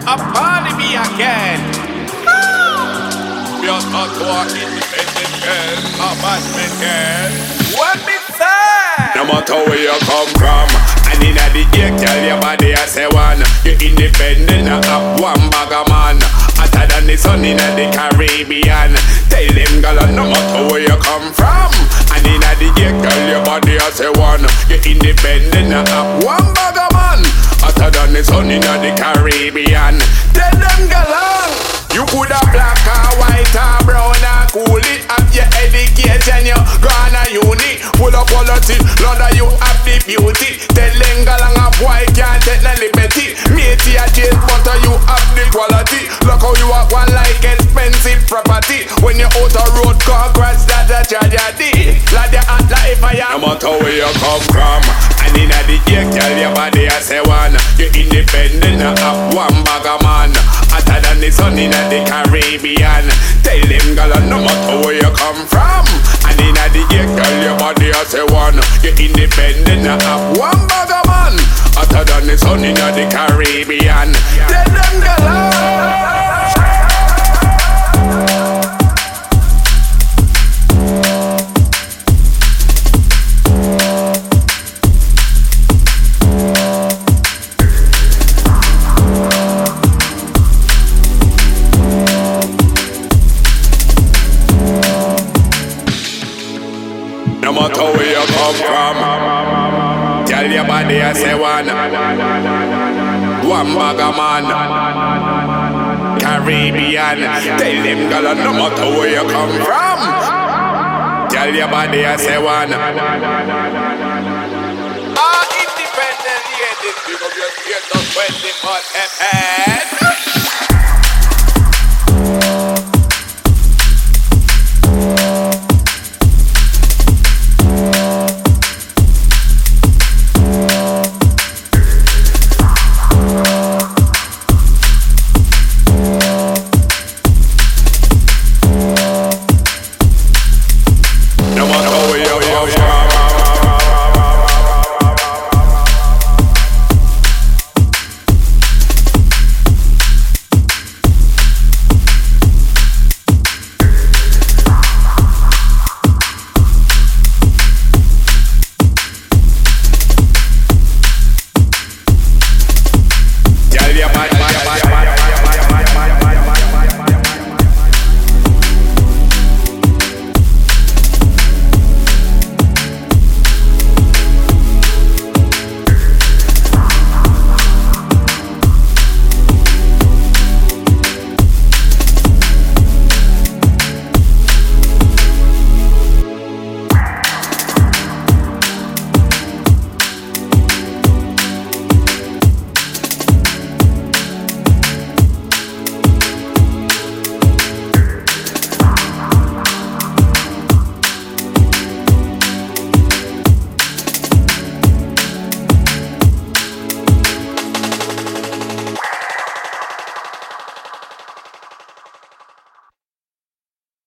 upon me again. We are not to our independent girl, a bashment girl. What me say? No matter where you come from, and in the ear, tell your body I say one. You independent, I have one bag of man. Hotter than the sun in the Caribbean. Tell them, girl, no matter where you come from, and in the ear, tell your body I say one. You independent, I have one bag of man. Hotter than the sun in the Caribbean. Tell them, girl, you could have black or white or brown or cool it. Have your education, you gone a uni. Full of quality, Lord, you have the beauty. Tell them, girl, a boy can't take no liberty. Matey a jail, but you have the quality. Look how you have one like expensive property. When you're out of road, congrats, that's a tragedy. Like you act like fire. No matter where you come from, and in the ear, tell your body I say one. You're independent, I have one bag of man. Hotter than the sun in the Caribbean. Tell them, girl, no matter where you come from, and in the ear, tell your body I say one. You're independent, I have one bag of man. Hotter than the sun in the Caribbean. Tell them, girl. No matter where you come from, tell your body I say one. One bag of man, Caribbean. Tell them, girl, no matter where you come from, tell your body I say one. Independent ladies, because you're 24 FM.